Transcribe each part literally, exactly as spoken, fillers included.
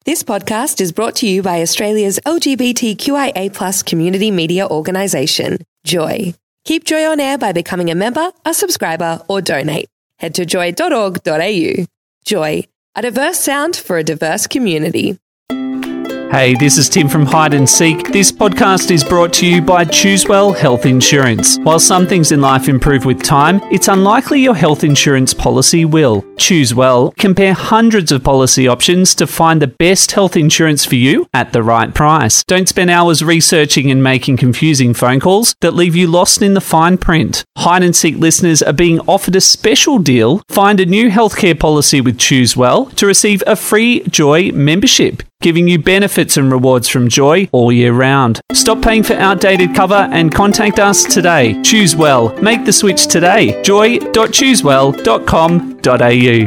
This podcast is brought to you by Australia's L G B T Q I A plus community media organisation, Joy. Keep Joy on air by becoming a member, a subscriber, or donate. Head to joy dot org dot a u. Joy, a diverse sound for a diverse community. Hey, this is Tim from Hide and Seek. This podcast is brought to you by Choosewell Health Insurance. While some things in life improve with time, it's unlikely your health insurance policy will. Choosewell. Compare hundreds of policy options to find the best health insurance for you at the right price. Don't spend hours researching and making confusing phone calls that leave you lost in the fine print. Hide and Seek listeners are being offered a special deal. Find a new healthcare policy with Choosewell to receive a free Joy membership, giving you benefits and rewards from Joy all year round. Stop paying for outdated cover and contact us today. Choose well. Make the switch today. joy dot choosewell dot com dot a u.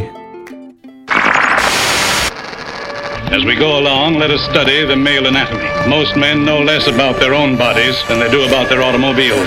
As we go along, let us study the male anatomy. Most men know less about their own bodies than they do about their automobiles.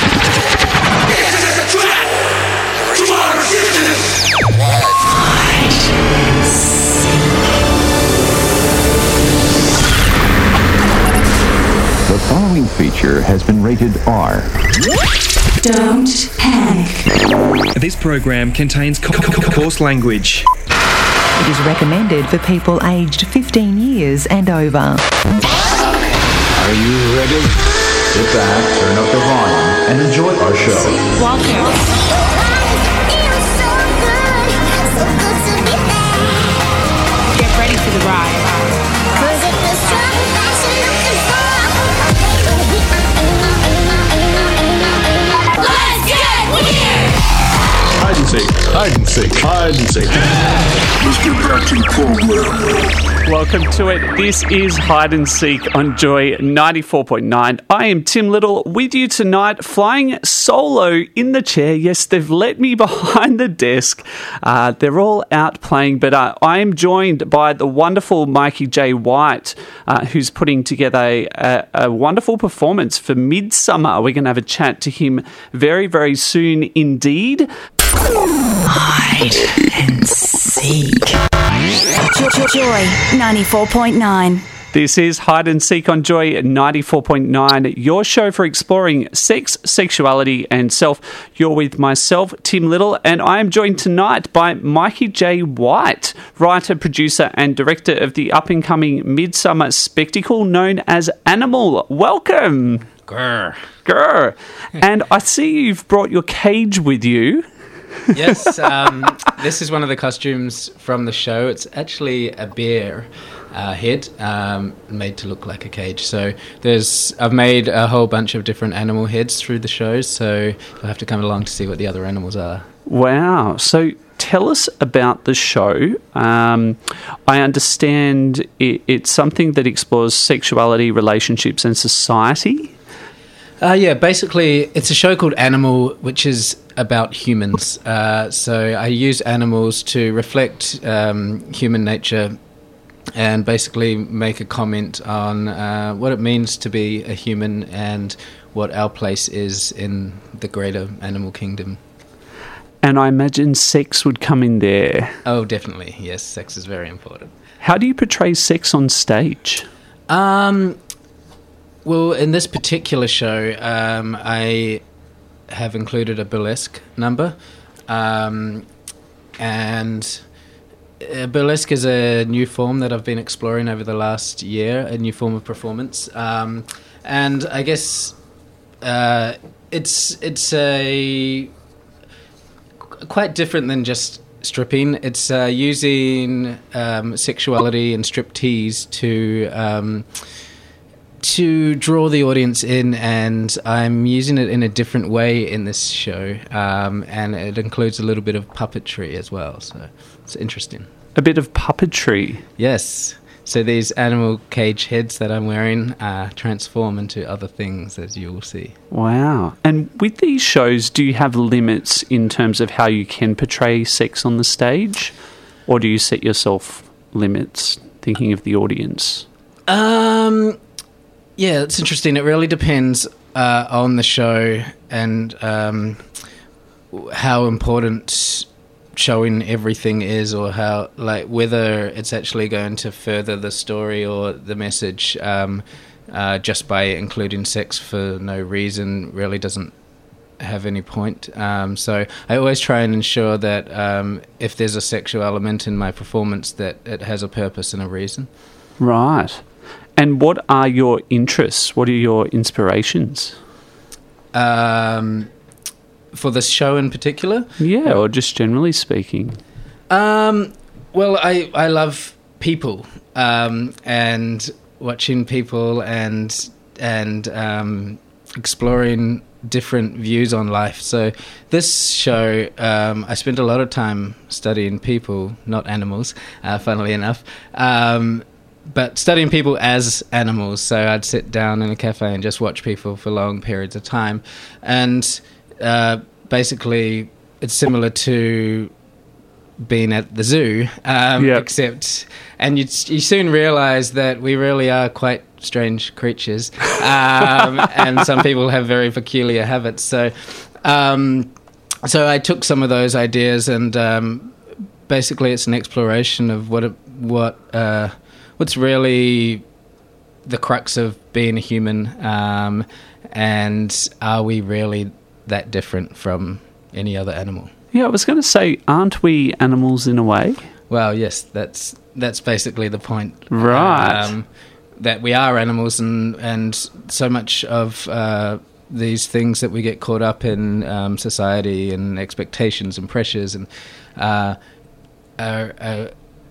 The following feature has been rated R. Don't panic. This program contains co- co- coarse language. It is recommended for people aged fifteen years and over. Are you ready? Sit back, turn up the volume, and enjoy our show. Welcome. Get ready for the ride. Hide and seek, hide and seek, hide and seek. Let's get back to the program. Welcome to it. This is Hide and Seek on Joy ninety-four point nine. I am Tim Little with you tonight, flying solo in the chair. Yes, they've let me behind the desk. Uh, they're all out playing, but uh, I am joined by the wonderful Mikey J. White, uh, who's putting together a, a, a wonderful performance for Midsummer. We're going to have a chat to him very, very soon indeed. Hide and seek. Joy ninety-four point nine. This is Hide and Seek on Joy ninety-four point nine, your show for exploring sex, sexuality and self. You're with myself, Tim Little, and I am joined tonight by Mikey J. White, writer, producer and director of the up-and-coming Midsummer spectacle known as Animal. Welcome. Grr. Grr. And I see you've brought your cage with you. Yes, um, this is one of the costumes from the show. It's actually a bear uh, head um, made to look like a cage. So there's, I've made a whole bunch of different animal heads through the show, so you'll have to come along to see what the other animals are. Wow. So tell us about the show. Um, I understand it, it's something that explores sexuality, relationships and society. Uh, yeah, basically, it's a show called Animal, which is about humans. Uh, so I use animals to reflect um, human nature and basically make a comment on uh, what it means to be a human and what our place is in the greater animal kingdom. And I imagine sex would come in there. Oh, definitely. Yes, sex is very important. How do you portray sex on stage? Um... Well, in this particular show, um, I have included a burlesque number, um, and uh, burlesque is a new form that I've been exploring over the last year, a new form of performance, um, and I guess uh, it's it's a quite different than just stripping. It's uh, using um, sexuality and striptease to um, to draw the audience in, and I'm using it in a different way in this show, um, and it includes a little bit of puppetry as well, so it's interesting. A bit of puppetry? Yes. So these animal cage heads that I'm wearing uh, transform into other things, as you will see. Wow. And with these shows, do you have limits in terms of how you can portray sex on the stage, or do you set yourself limits thinking of the audience? Um... Yeah, it's interesting. It really depends uh, on the show and um, how important showing everything is, or how, like, whether it's actually going to further the story or the message um, uh, just by including sex for no reason really doesn't have any point. Um, so I always try and ensure that um, if there's a sexual element in my performance, that it has a purpose and a reason. Right. And what are your interests? What are your inspirations? Um, for this show in particular? Yeah, or just generally speaking. Um, well, I, I love people um, and watching people and and um, exploring different views on life. So this show, um, I spent a lot of time studying people, not animals, uh, funnily enough, um, but studying people as animals. So I'd sit down in a cafe and just watch people for long periods of time. And uh, basically it's similar to being at the zoo, um, yep. except, and you you soon realise that we really are quite strange creatures, um, and some people have very peculiar habits. So, um, so I took some of those ideas, and um, basically, it's an exploration of what it, what uh, what's really the crux of being a human, um, and are we really that different from any other animal? Yeah, I was going to say, aren't we animals in a way? Well, yes, that's that's basically the point. Right. Um, that we are animals, and, and so much of uh, these things that we get caught up in, um, society and expectations and pressures, and uh, are, are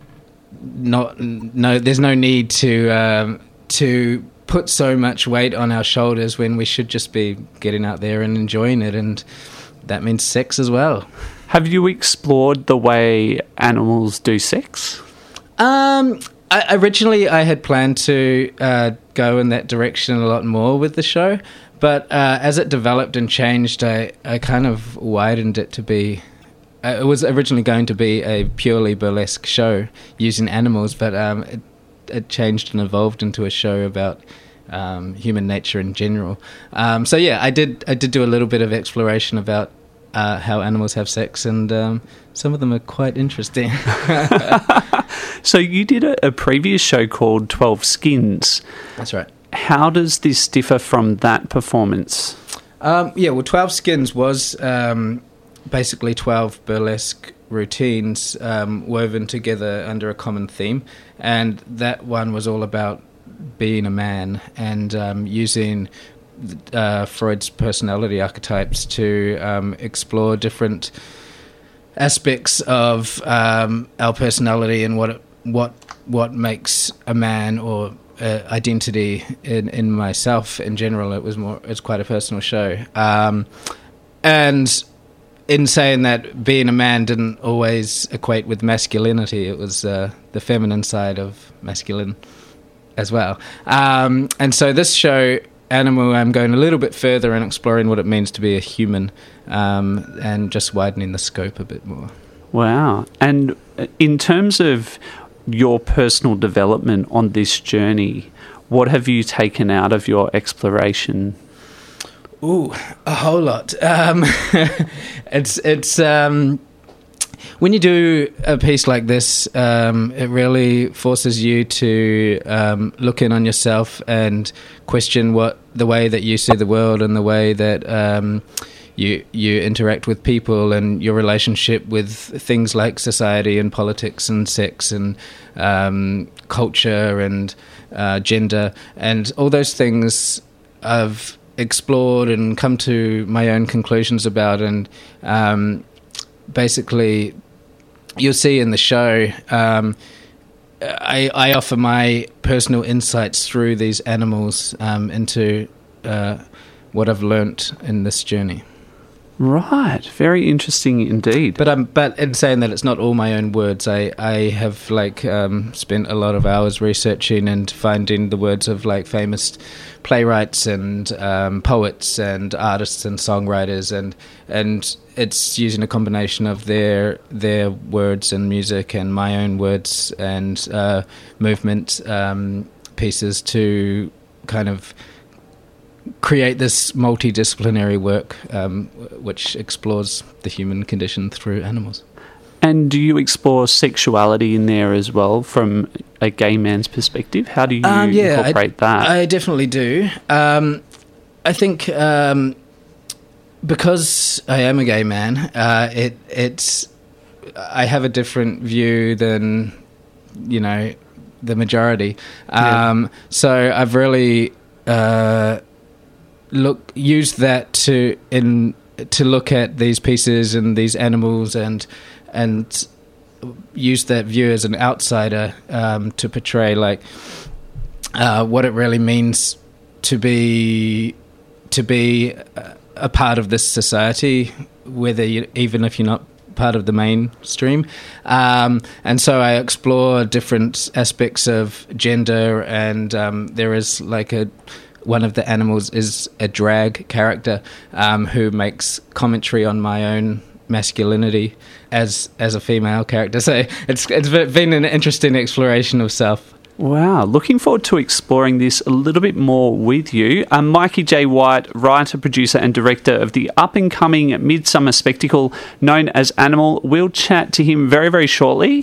not no. There's no need to um, to put so much weight on our shoulders when we should just be getting out there and enjoying it, and that means sex as well. Have you explored the way animals do sex? Um, I, originally, I had planned to uh, go in that direction a lot more with the show, but uh, as it developed and changed, I, I kind of widened it to be... Uh, it was originally going to be a purely burlesque show using animals, but um, it, it changed and evolved into a show about um, human nature in general. Um, so yeah, I did I did do a little bit of exploration about Uh, how animals have sex, and um, some of them are quite interesting. So you did a, a previous show called twelve Skins. That's right. How does this differ from that performance? Um, yeah, well, twelve Skins was um, basically twelve burlesque routines um, woven together under a common theme, and that one was all about being a man and um, using Uh, Freud's personality archetypes to um, explore different aspects of um, our personality and what it, what what makes a man, or uh, identity in, in myself in general. It was more it's quite a personal show, um, and in saying that, being a man didn't always equate with masculinity. It was uh, the feminine side of masculine as well, um, and so this show, Animal, I'm going a little bit further and exploring what it means to be a human, um, and just widening the scope a bit more. Wow. And in terms of your personal development on this journey, what have you taken out of your exploration? Ooh, a whole lot. Um, it's it's um, when you do a piece like this, um, it really forces you to um, look in on yourself and question what the way that you see the world, and the way that um, you you interact with people, and your relationship with things like society and politics and sex and um, culture and uh, gender, and all those things I've explored and come to my own conclusions about. And um, basically, you'll see in the show, um, I, I offer my personal insights through these animals um, into uh, what I've learnt in this journey. Right, very interesting indeed. But um, but in saying that, it's not all my own words. I I have like um, spent a lot of hours researching and finding the words of like famous playwrights and um, poets and artists and songwriters, and and it's using a combination of their their words and music and my own words and uh, movement um, pieces to kind of create this multidisciplinary work um, which explores the human condition through animals. And do you explore sexuality in there as well from a gay man's perspective? How do you um, yeah, incorporate I, that? I definitely do. Um, I think um, because I am a gay man, uh, it it's I have a different view than, you know, the majority. Um, yeah. So I've really uh, look used that to in to look at these pieces and these animals and and use that view as an outsider um, to portray like uh, what it really means to be to be a part of this society, whether you, even if you're not part of the mainstream. Um, and so I explore different aspects of gender, and um, there is like a one of the animals is a drag character um, who makes commentary on my own masculinity as as a female character. So it's it's been an interesting exploration of self. Wow, looking forward to exploring this a little bit more with you. Um, Mikey J. White, writer, producer and director of the up-and-coming midsummer spectacle known as Animal. We'll chat to him very, very shortly.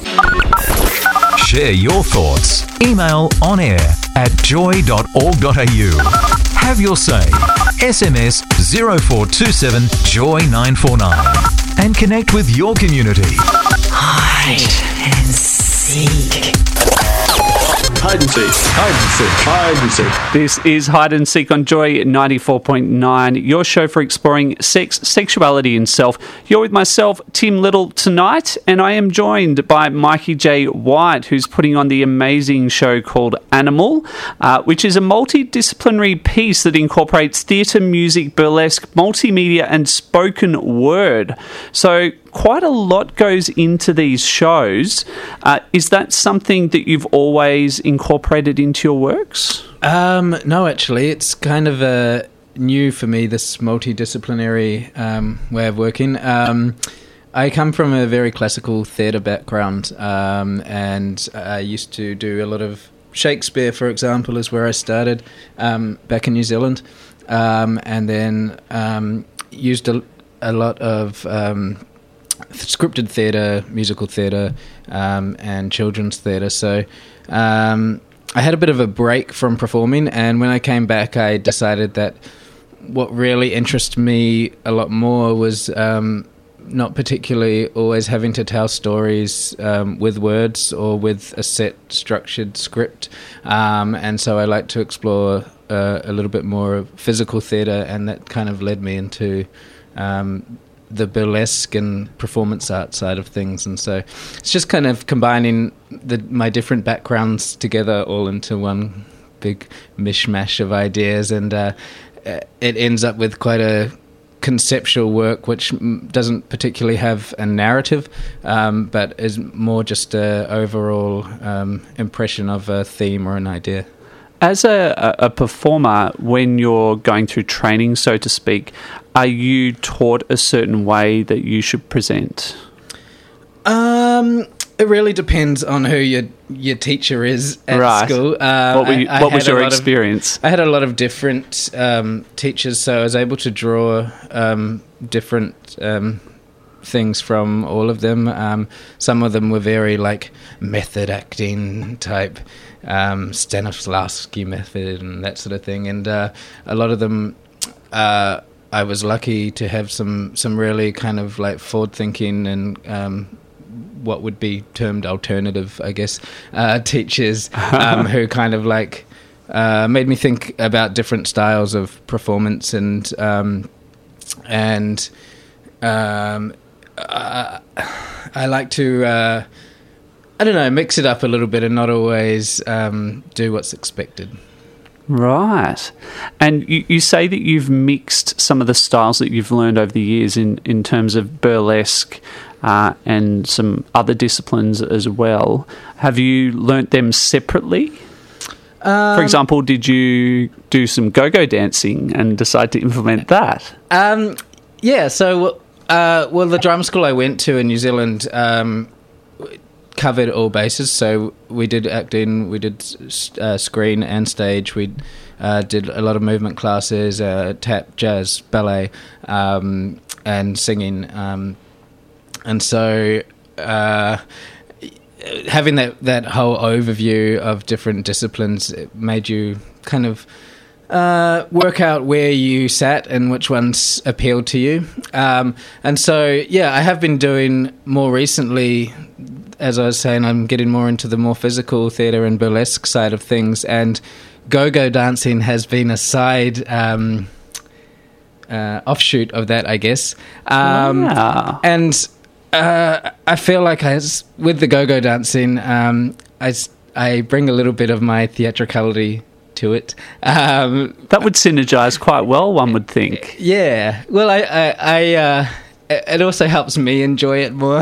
Share your thoughts. Email on air at joy dot org dot a u. Have your say. S M S zero four two seven joy nine four nine and connect with your community. Hide and seek. Hide and seek, hide and seek, hide and seek. This is Hide and Seek on Joy ninety-four point nine, your show for exploring sex, sexuality and self. You're with myself, Tim Little, tonight, and I am joined by Mikey J. White, who's putting on the amazing show called Animal, uh, which is a multidisciplinary piece that incorporates theatre, music, burlesque, multimedia and spoken word. So quite a lot goes into these shows. Uh, is that something that you've always incorporated into your works? Um, no, actually, it's kind of uh, new for me, this multidisciplinary um, way of working. Um, I come from a very classical theatre background, um, and I used to do a lot of Shakespeare, for example, is where I started um, back in New Zealand, um, and then um, used a, a lot of Um, scripted theatre, musical theatre, um, and children's theatre. So um, I had a bit of a break from performing, and when I came back, I decided that what really interested me a lot more was um, not particularly always having to tell stories um, with words or with a set structured script. Um, and so I like to explore uh, a little bit more of physical theatre, and that kind of led me into um, the burlesque and performance art side of things. And so it's just kind of combining the, my different backgrounds together all into one big mishmash of ideas, and uh, it ends up with quite a conceptual work which doesn't particularly have a narrative, um, but is more just a overall um, impression of a theme or an idea. As a, a performer, when you're going through training, so to speak, are you taught a certain way that you should present? Um, it really depends on who your your teacher is at right. school. Um, what were you, I, I what was your experience? Of, I had a lot of different um, teachers, so I was able to draw um, different um, things from all of them. Um, some of them were very like method acting type, um, Stanislavski method and that sort of thing, and uh, a lot of them uh, I was lucky to have some some really kind of like forward thinking and um, what would be termed alternative, I guess, uh, teachers um, who kind of like uh, made me think about different styles of performance, and um, and um, uh, I like to uh, I don't know mix it up a little bit and not always um, do what's expected. Right. And you, you say that you've mixed some of the styles that you've learned over the years in, in terms of burlesque uh, and some other disciplines as well. Have you learnt them separately? Um, For example, did you do some go-go dancing and decide to implement that? Um, yeah, so, uh, well, the drama school I went to in New Zealand um, covered all bases. So we did acting, we did uh, screen and stage, we uh, did a lot of movement classes, uh, tap, jazz, ballet, um, and singing. Um, and so uh, having that, that whole overview of different disciplines, it made you kind of uh, work out where you sat and which ones appealed to you. Um, and so, yeah, I have been doing more recently, as I was saying, I'm getting more into the more physical theatre and burlesque side of things, and go-go dancing has been a side um, uh, offshoot of that, I guess. Um, wow. And uh, I feel like I, with the go-go dancing, um, I, I bring a little bit of my theatricality to it. Um, that would synergize quite well, one would think. Yeah. Well, I... I, I uh, it also helps me enjoy it more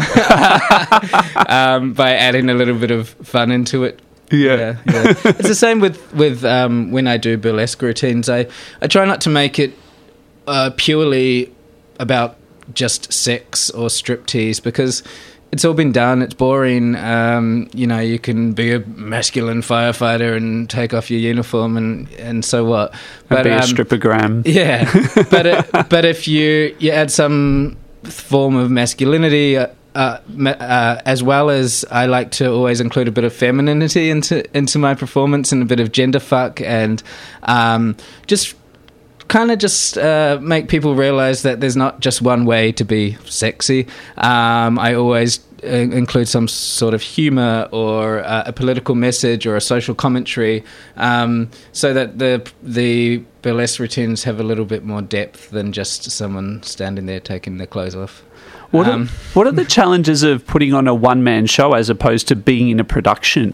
um, by adding a little bit of fun into it. Yeah. yeah, yeah. It's the same with, with um, when I do burlesque routines. I, I try not to make it uh, purely about just sex or striptease, because it's all been done. It's boring. Um, you know, you can be a masculine firefighter and take off your uniform and, and so what. But, be a um, strippogram. Yeah. but it, but if you, you add some form of masculinity, uh, uh, uh, as well as I like to always include a bit of femininity into into my performance, and a bit of gender fuck, and um, just kind of just uh, make people realise that there's not just one way to be sexy. Um, I always uh, include some sort of humour or uh, a political message or a social commentary, um, so that the the burlesque routines have a little bit more depth than just someone standing there taking their clothes off. What um, are, what are the challenges of putting on a one-man show as opposed to being in a production?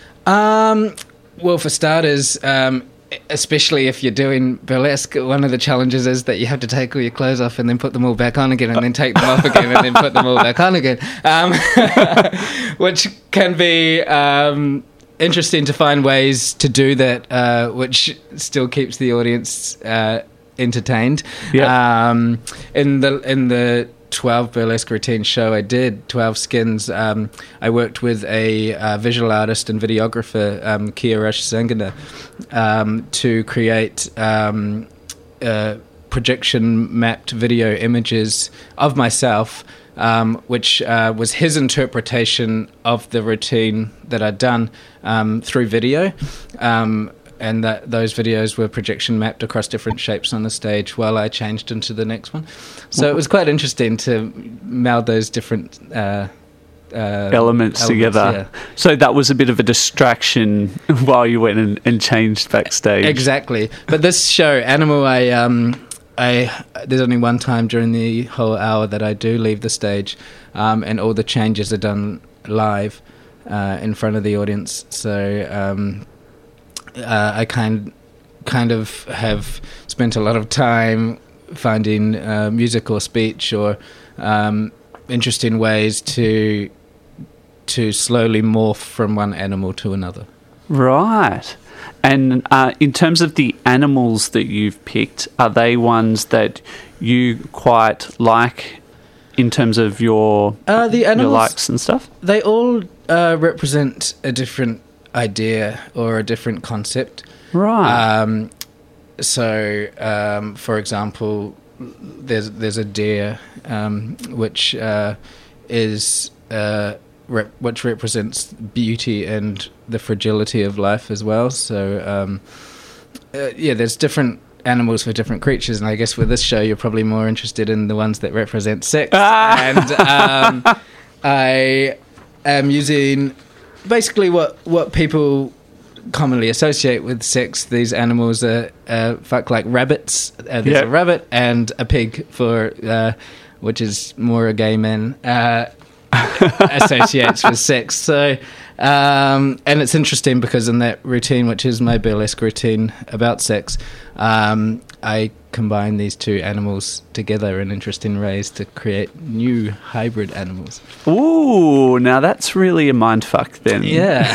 Um, well, for starters, um, especially if you're doing burlesque, one of the challenges is that you have to take all your clothes off and then put them all back on again, and then take them off again and then put them all back on again, um, which can be um, interesting to find ways to do that, uh, which still keeps the audience uh, entertained. Yeah. Um, in the in the twelve burlesque routine show I did, twelve Skins, um, I worked with a uh, visual artist and videographer, um, Kia Rashsangana, um, to create um, uh, projection mapped video images of myself, um, which uh, was his interpretation of the routine that I'd done um, through video. Um, and that those videos were projection mapped across different shapes on the stage while I changed into the next one. So it was quite interesting to meld those different uh, uh, elements, elements together. Yeah. So that was a bit of a distraction while you went and, and changed backstage. Exactly. But this show, Animal, I um, I there's only one time during the whole hour that I do leave the stage, um, and all the changes are done live uh, in front of the audience. So um, uh, I kind kind of have spent a lot of time finding uh, music or speech or um, interesting ways to to slowly morph from one animal to another. Right. And uh, in terms of the animals that you've picked, are they ones that you quite like in terms of your, uh, the animals, your likes and stuff? They all uh, represent a different idea or a different concept. Right. Um, so, um, for example, there's there's a deer um, which uh, is uh, rep- which represents beauty and the fragility of life as well. So, um, uh, yeah, there's different animals for different creatures, and I guess with this show, you're probably more interested in the ones that represent sex. Ah! And um, I am using basically what what people commonly associate with sex. These animals are uh, fuck like rabbits. Uh, there's yep. a rabbit and a pig for uh, which is more a gay man uh, associates with sex. So um, and it's interesting because in that routine, which is my burlesque routine about sex, um, I combine these two animals together in interesting ways to create new hybrid animals. Ooh, now that's really a mindfuck then. Yeah.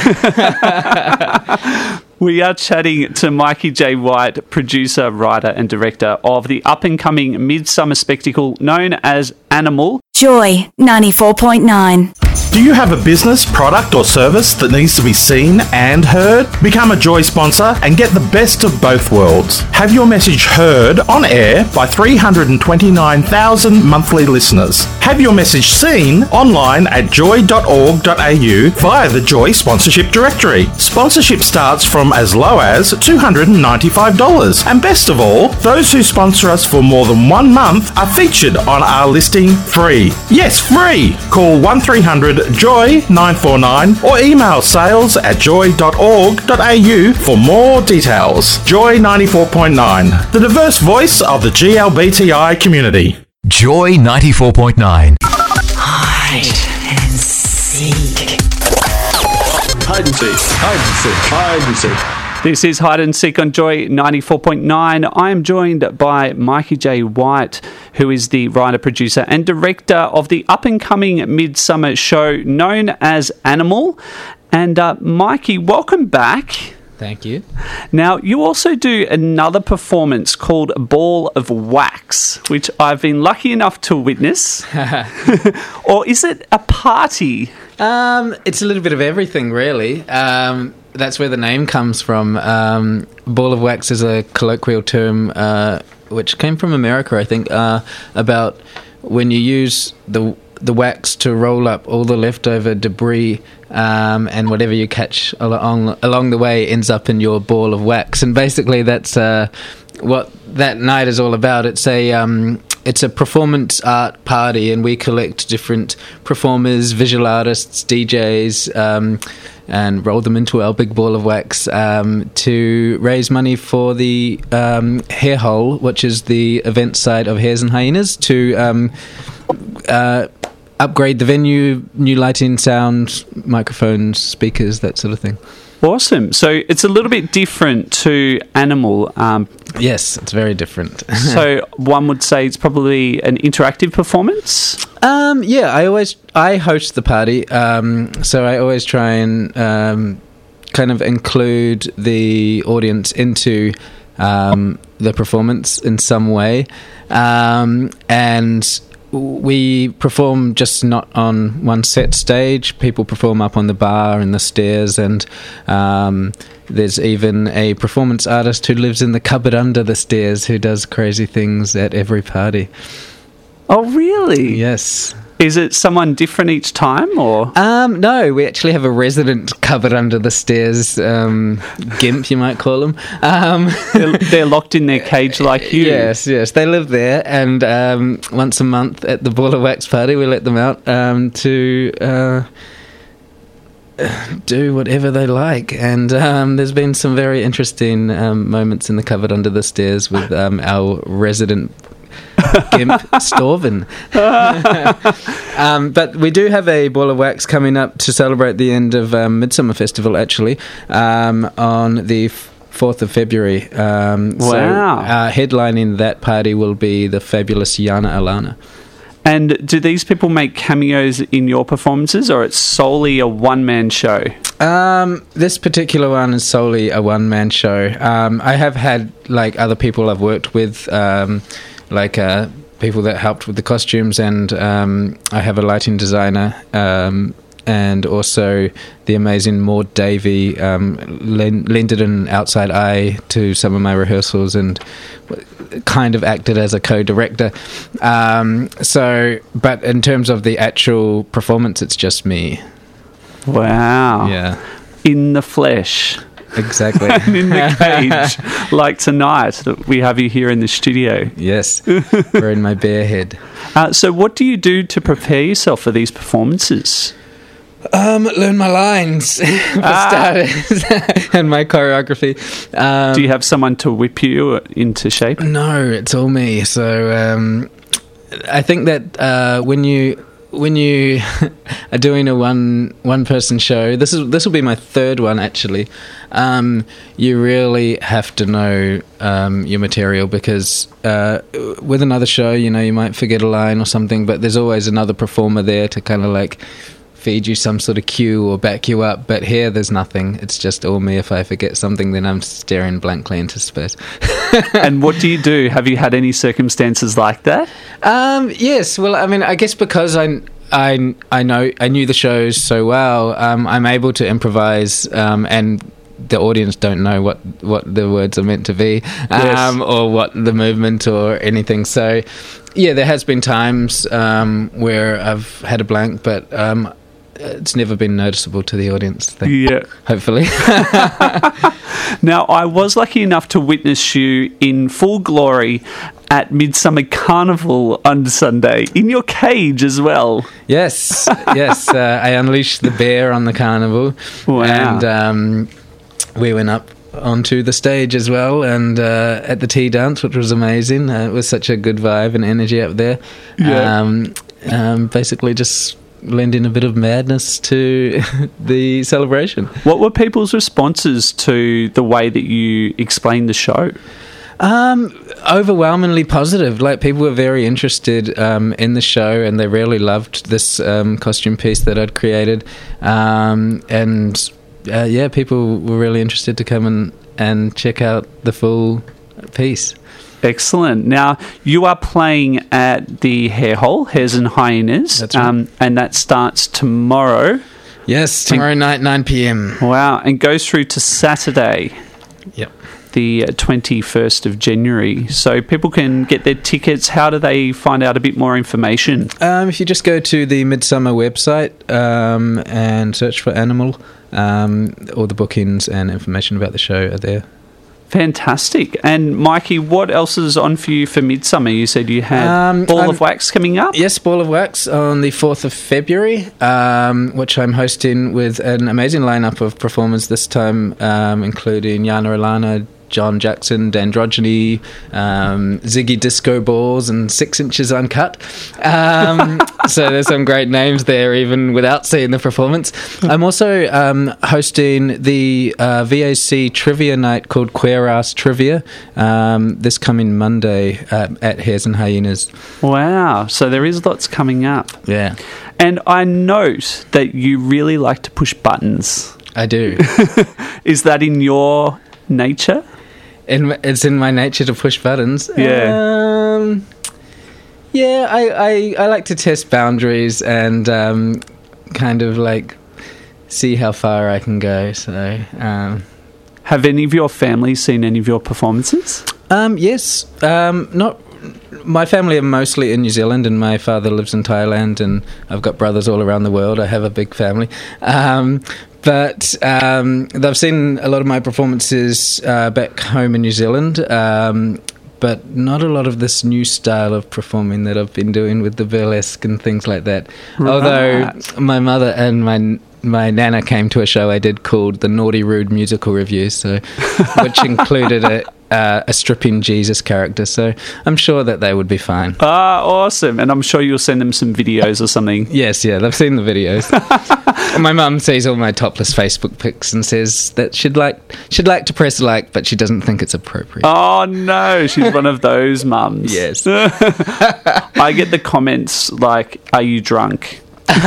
We are chatting to Mikey J. White, producer, writer and director of the up-and-coming midsummer spectacle known as Animal. Joy ninety-four point nine. Do you have a business, product or service that needs to be seen and heard? Become a Joy sponsor and get the best of both worlds. Have your message heard on air by three hundred twenty-nine thousand monthly listeners. Have your message seen online at joy dot org dot a u via the Joy sponsorship directory. Sponsorship starts from as low as two hundred ninety-five dollars. And best of all, those who sponsor us for more than one month are featured on our listing free. Yes, free! Call one three hundred joy nine four nine or email sales at joy dot org dot a u for more details. Joy ninety-four point nine, the diverse voice of the G L B T I community. Joy ninety-four point nine. Hide and seek. Hide and seek. Hide and seek. Hide and seek. This is Hide and Seek on Joy ninety-four point nine. I am joined by Mikey J. White, who is the writer, producer and director of the up-and-coming midsummer show known as Animal. And uh, Mikey, welcome back. Thank you. Now, you also do another performance called Ball of Wax, which I've been lucky enough to witness. Or is it a party? Um, it's a little bit of everything, really. Um, that's where the name comes from. Um, Ball of Wax is a colloquial term uh, which came from America, I think, uh, about when you use the the wax to roll up all the leftover debris, um, and whatever you catch along along the way ends up in your ball of wax. And basically, that's uh, what that night is all about. It's a um, it's a performance art party, and we collect different performers, visual artists, D Js, um, and roll them into our big ball of wax um, to raise money for the um, Hair Hole, which is the event side of Hares and Hyenas, to um, uh, upgrade the venue, new lighting, sound, microphones, speakers, that sort of thing. Awesome. So it's a little bit different to Animal. Um, yes, it's very different. So one would say it's probably an interactive performance? Um, yeah, I always I host the party, um, so I always try and um, kind of include the audience into um, the performance in some way, um, and we perform just not on one set stage. People perform up on the bar and the stairs, and um, there's even a performance artist who lives in the cupboard under the stairs who does crazy things at every party. Oh, really? Yes. Is it someone different each time, or? Um, no, we actually have a resident cupboard under the stairs, um, gimp, you might call them. Um, they're, they're locked in their cage like you. Yes, yes, they live there, and um, once a month at the Ball of Wax party, we let them out um, to uh, do whatever they like. And um, there's been some very interesting um, moments in the cupboard under the stairs with um, our resident Gimp Storven. um, but we do have a Ball of Wax coming up to celebrate the end of um, Midsummer Festival, actually, um, on the fourth of February. Um, wow. So uh, headlining that party will be the fabulous Yana Alana. And do these people make cameos in your performances, or it's solely a one-man show? Um, this particular one is solely a one-man show. Um, I have had like other people I've worked with, um, like uh, people that helped with the costumes, and um, I have a lighting designer, um, and also the amazing Maud Davey um, lended an outside eye to some of my rehearsals and kind of acted as a co-director. Um, so, but in terms of the actual performance, it's just me. Wow. Yeah. In the flesh. Exactly. And in the cage, like tonight that we have you here in the studio. Yes, wearing my bare head. Uh, so what do you do to prepare yourself for these performances? Um, learn my lines, for ah. starters, and my choreography. Um, do you have someone to whip you into shape? No, it's all me. So um, I think that uh, when you... When you are doing a one one person show, this is this will be my third one actually. Um, you really have to know um, your material, because uh, with another show, you know, you might forget a line or something, but there's always another performer there to kind of like feed you some sort of cue or back you up. But here, there's nothing. It's just all me. If I forget something, then I'm staring blankly into space. And what do you do? Have you had any circumstances like that? Um, yes. Well, I mean, I guess because I I I know I knew the shows so well. Um, I'm able to improvise, um, and the audience don't know what, what the words are meant to be, um, yes. or what the movement or anything. So, yeah, there has been times um, where I've had a blank, but um, it's never been noticeable to the audience. Thing, yeah, hopefully. Now, I was lucky enough to witness you in full glory at Midsummer Carnival on Sunday, in your cage as well. Yes, yes. Uh, I unleashed the bear on the carnival. Wow. And um, we went up onto the stage as well, and uh, at the tea dance, which was amazing. Uh, it was such a good vibe and energy up there. Yeah. Um, um, basically just lending a bit of madness to the celebration. What were people's responses to the way that you explained the show? Um, overwhelmingly positive. Like, people were very interested um, in the show, and they really loved this um, costume piece that I'd created. Um, and uh, yeah, people were really interested to come and, and check out the full piece. Excellent. Now, you are playing at the Hare Hole, Hares and Hyenas. That's right. Um, and that starts tomorrow. Yes, tomorrow and, night, nine p.m. Wow. And goes through to Saturday. Yep. The twenty-first of January. So people can get their tickets. How do they find out a bit more information? Um, if you just go to the Midsummer website um, and search for Animal, um, all the bookings and information about the show are there. Fantastic. And Mikey, what else is on for you for Midsummer? You said you had um, Ball I'm, of Wax coming up? Yes, Ball of Wax on the fourth of February, um, which I'm hosting with an amazing lineup of performers this time, um, including Yana Alana, John Jackson, Dandrogyny, um, Ziggy Disco Balls, and Six Inches Uncut. Um, so there's some great names there, even without seeing the performance. I'm also um, hosting the uh, V A C trivia night called Queer Ass Trivia um, this coming Monday uh, at Hares and Hyenas. Wow. So there is lots coming up. Yeah. And I note that you really like to push buttons. I do. Is that in your nature? In, it's in my nature to push buttons. Yeah. Um, yeah, I, I, I like to test boundaries and um, kind of like see how far I can go. So, um, have any of your family seen any of your performances? Um, yes. Um, not. My family are mostly in New Zealand, and my father lives in Thailand, and I've got brothers all around the world. I have a big family. Um, But um, they've seen a lot of my performances uh, back home in New Zealand, um, but not a lot of this new style of performing that I've been doing with the burlesque and things like that. Right. Although my mother and my my nana came to a show I did called the Naughty Rude Musical Review, so which included a uh, a stripping Jesus character. So I'm sure that they would be fine. Ah, awesome! And I'm sure you'll send them some videos or something. Yes, yeah, they've seen the videos. My mum sees all my topless Facebook pics and says that she'd like she'd like to press like, but she doesn't think it's appropriate. Oh no, she's one of those mums. Yes. I get the comments like, "Are you drunk?"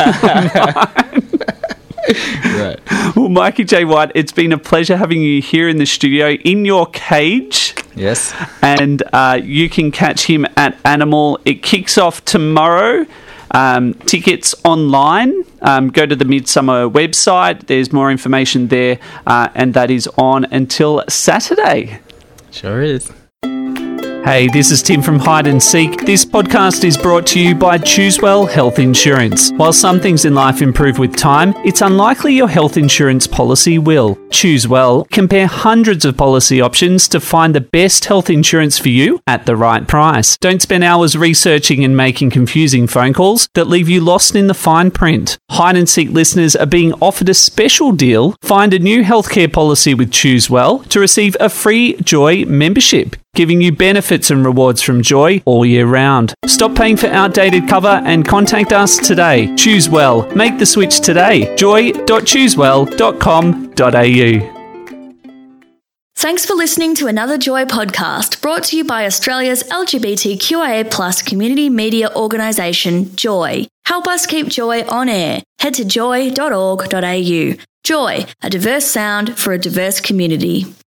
Right. Well, Mikey J. White, it's been a pleasure having you here in the studio in your cage. Yes. And uh, you can catch him at Animal. It kicks off tomorrow. Um, tickets online. Um, go to the Midsummer website. There's more information there, uh, and that is on until Saturday. Sure is. Hey, this is Tim from Hide and Seek. This podcast is brought to you by Choosewell Health Insurance. While some things in life improve with time, it's unlikely your health insurance policy will. Choose well. Compare hundreds of policy options to find the best health insurance for you at the right price. Don't spend hours researching and making confusing phone calls that leave you lost in the fine print. Hide and Seek listeners are being offered a special deal. Find a new healthcare policy with Choosewell to receive a free Joy membership, giving you benefits and rewards from Joy all year round. Stop paying for outdated cover and contact us today. Choose well. Make the switch today. joy dot choosewell dot com dot a u. Thanks for listening to another Joy podcast brought to you by Australia's L G B T Q I A plus community media organisation, Joy. Help us keep Joy on air. Head to joy dot org dot a u. Joy, a diverse sound for a diverse community.